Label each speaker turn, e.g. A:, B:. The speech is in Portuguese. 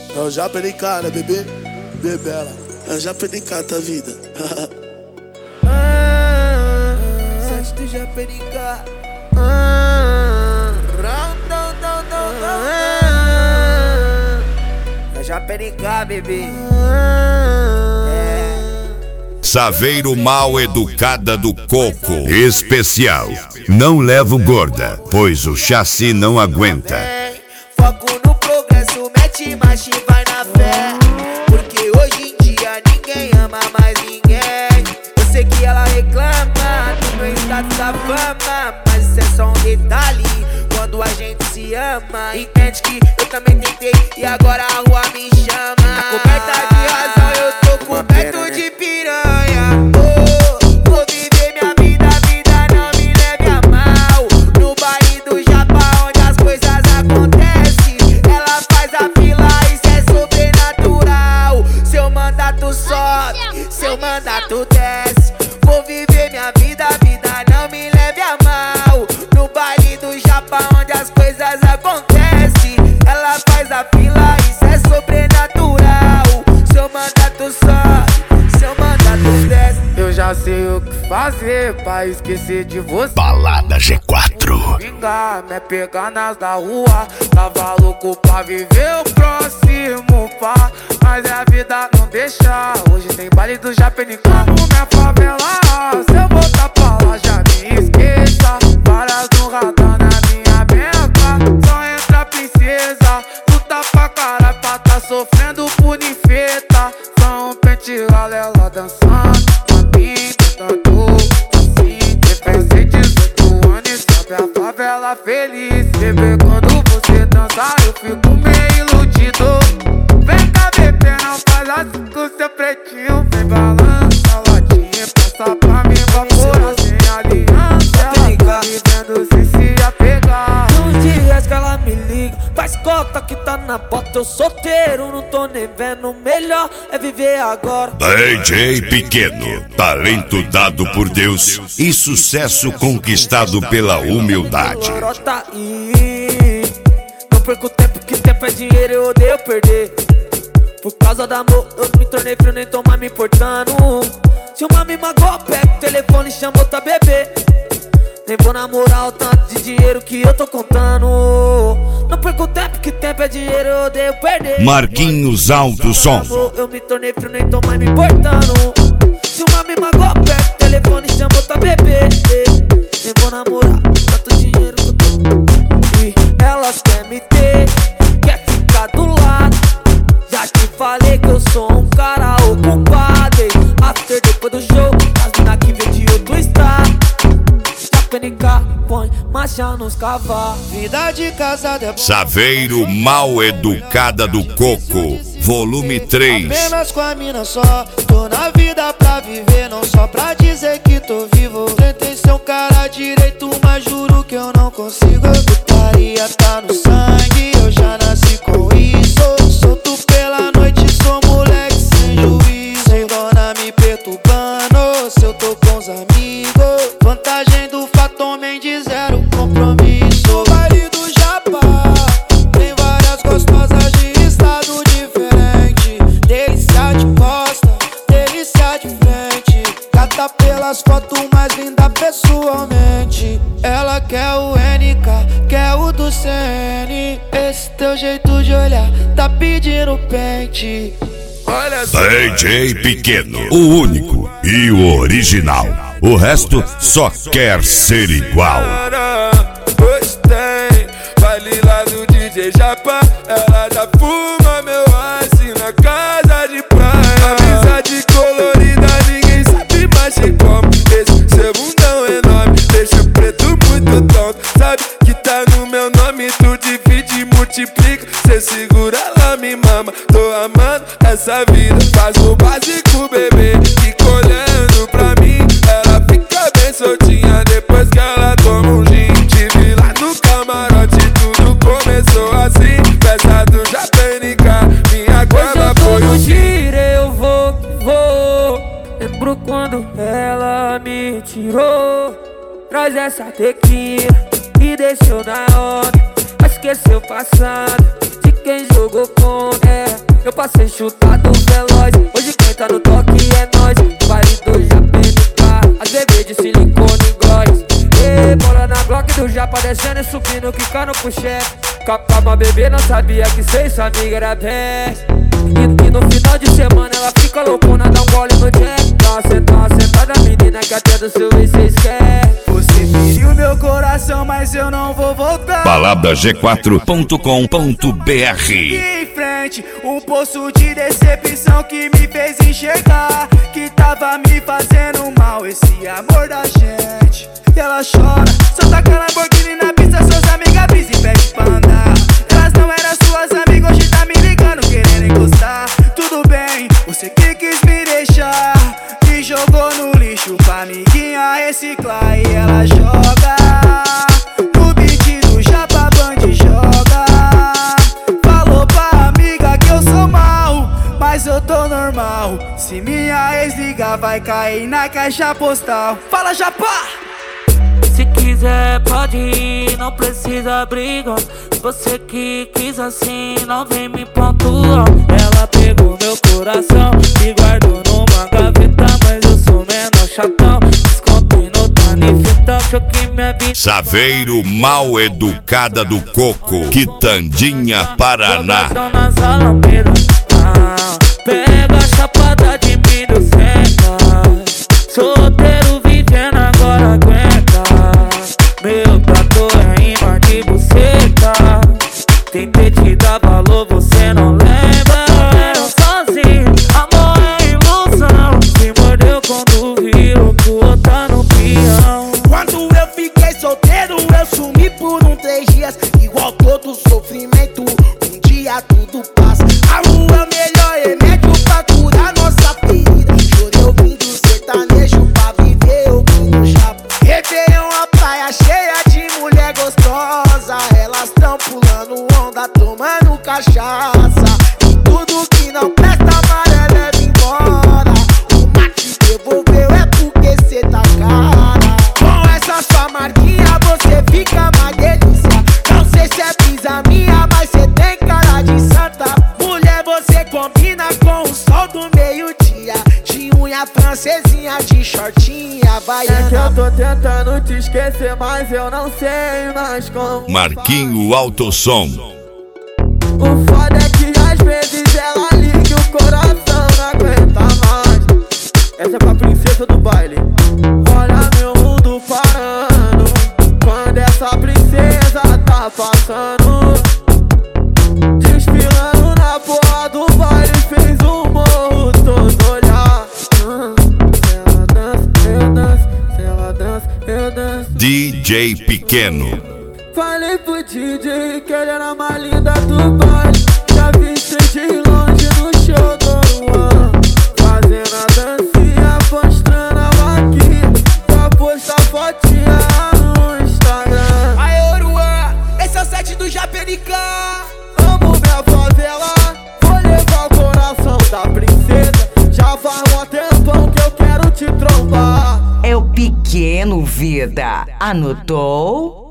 A: É o Japerica, né, bebê? Bebela. É o Japerica, tua vida.
B: Sete do Japerica. É Japerica, bebê.
C: Saveiro mal educada do coco. Especial. Não levo gorda, pois o chassi não aguenta.
B: Foco no progresso, mete marcha e vai na fé. Porque hoje em dia ninguém ama mais ninguém. Eu sei que ela reclama do meu status da fama, mas isso é só um detalhe. Quando a gente se ama, entende que eu também tentei e agora a rua me chama. Tá coberta de razão, eu tô coberto de piranha. Vou viver minha vida, a vida não me leve a mal. No baile do Japão, onde as coisas acontecem, ela faz a fila, isso é sobrenatural. Seu mandato sobe, seu mandato desce. Vou viver minha vida, a vida não me leve a mal. No baile do Japão, onde as coisas acontecem, ela faz a fila, isso é sobrenatural. Seu mandato sobe, seu mandato desce. Eu já sei o que fazer pra esquecer de você.
C: Balada G4.
B: Vingar, me pegar nas da rua. Tava louco pra viver o próximo pá, mas a vida não deixa. Hoje tem baile do Japerica. Minha favela, se eu voltar pra lá já me esqueça. Várias no radar na minha beca. Só entra princesa, luta pra caralho pra tá sofrendo punifeta. Só um pente ela dançando, a mim tentando assim. Tem 18 anos e sabe a favela feliz. Bebê, quando você dança eu fico meio iludido. Vem cá, bebê, não faz assim com seu pretinho. Vem balança, latinha, passa pra mim, vapora sem aliança. Ela tá vivendo se apegar. Nos dias que ela me liga, faz cota que tá na bota. Eu solteiro, não tô nem vendo. Melhor é viver agora.
C: DJ Pequeno, talento dado por Deus e sucesso conquistado pela humildade.
B: Tá aí. Não perco tempo, que tempo é dinheiro, eu odeio perder. Por causa do amor, eu me tornei frio, nem tô mais me importando. Se uma me magoa, pega o telefone e chama outra bebê. Nem vou namorar o tanto de dinheiro que eu tô contando. Não perco tempo, que tempo é dinheiro, eu odeio perder.
C: Marquinhos Alto Som.
B: Eu me tornei frio, nem tô mais me importando. Se uma me magoa, pega o telefone e chama outra bebê. Nem vou namorar tanto dinheiro que eu tô. E elas querem me ter, quer ficar do lado. Já te falei que eu sou um cara ocupado. After depois do show, as mina que vem de outro estado. Japerica, põe marcha nos cavalos. Vida de casada é bom.
C: Saveiro mal educada do coco. Volume 3.
B: Apenas com a mina só. Tô na vida pra viver, não só pra dizer que tô vivo. Tentei ser um cara direito, mas juro que eu não consigo. Putaria tá no sangue, eu já nasci com isso. Solto pela noite, sou moleque sem juízo. Sem dona me perturbando, se eu tô com os amigos. Vantagem do Fatom de zero compromisso. Baile do Japão, tem várias gostosas de estado diferente. Delícia de costa, delícia de frente. Cata pelas fotos mais linda pessoalmente. Ela quer o NK, quer o do CN. Esse teu jeito de olhar tá pedindo pente. Olha só.
C: DJ Pequeno, o único e o original. O resto só quer ser igual.
D: Gostei, baile lá do DJ Japa. Ela já fuma meu ice na casa de praia. Amizade colorida, ninguém sabe mais como. Esse seu bundão enorme deixa o preto muito tonto. Sabe que tá no meu nome, tu divide e multiplica. Cê segura lá, me mama, tô amando essa vida. Faz o básico, bebê, fica olhando pra mim. Ela fica bem soltinha depois que ela toma um gin. Te vi lá no camarote, tudo começou assim. Festa do Japerica, minha cama foi o
B: giro, eu vou que vou. Lembro quando ela me tirou. Traz essa tequila e deixou na onda. Esqueceu o passado, te ninguém jogou com, eu passei chutado veloz. Hoje quem tá no toque é nós. Baile do JPNK, as bebês de silicone gloss. Bola na Glock do Japa descendo e subindo, quicando pro chefe. Calma bebê, não sabia que cê sua amiga era best. E no final de semana ela fica loucona, dá um gole no jack. Tá uma sentada menina que até do seu ex cê esquece.
E: Você feriu meu coração, mas eu não vou voltar.
C: palabrag4.com.br.
E: Em frente, um poço de decepção que me fez enxergar que tava me fazendo mal esse amor da gente. E ela chora, só taca Lamborghini na pista, suas amigas brisa e pede pra andar. Elas não eram suas amigas, hoje tá me ligando, querendo encostar. Tudo bem, você que quis me deixar, me jogou no lixo pra amiguinha reciclar. E ela joga no beat do Japa Band, joga. Falou pra amiga que eu sou mal, mas eu tô normal. Se minha ex ligar vai cair na caixa postal. Fala Japa!
B: Se quiser pode ir, não precisa briga. Você que quis assim, não vem me pontuar. Ela pegou meu coração e guardou numa gaveta, mas eu sou menor chatão. Descontei no tanifetão, choquei minha vida.
C: Saveiro Mal Educada do Coco, Quitandinha, Paraná.
B: Nas alamedas, pega a chapada de milho, senta. Solteiro vivendo agora aguenta. Meu trator é imã de buceta. Tentei te dar valor, você não lembra. Eu sozinho, amor é ilusão. Se mordeu quando viu que o outro tá no peão.
E: Quando eu fiquei solteiro, eu sumi por 3 dias. Igual todo sofrimento, um dia tudo passa. A lua é o melhor remédio pra curar nossa ferida. Chorei ouvindo sertanejo pra viver ouvindo Japa. Réveillon, a praia cheia de mulher gostosa. Elas tão pulando onda, tomando cachaça. E tudo que não presta, amarelo leva embora. O mate devolveu é porque cê tá cara. Com essa sua marquinha você fica mais delícia. Não sei se é brisa minha, mas cê tem cara de santa. Mulher, você combina com o sol do meio-dia. De unha francesinha, de shortinha havaiana.
B: É que eu tô tentando te esquecer, mas eu não sei mais como.
C: Marquinho Autosom.
B: O foda é que às vezes ela liga e o coração não aguenta mais. Essa é pra princesa do baile. Olha meu mundo parando quando essa princesa tá passando. Desfilando na porra do baile, fez um morro todo olhar. Se ela dança, eu danço. Se ela dança, eu danço.
C: DJ Pequeno.
B: Falei pro DJ que ele era mais linda do baile. Já vi cê de longe no show do Luan, fazendo a dancinha, mostrando a vaquinha, pra postar fotinha no Instagram.
E: Aê, Oruan, esse é o set do JPNK.
B: Amo minha favela, vou levar o coração da princesa. Já faz um tempão que eu quero te trombar.
F: É o Pequeno Vida, anotou?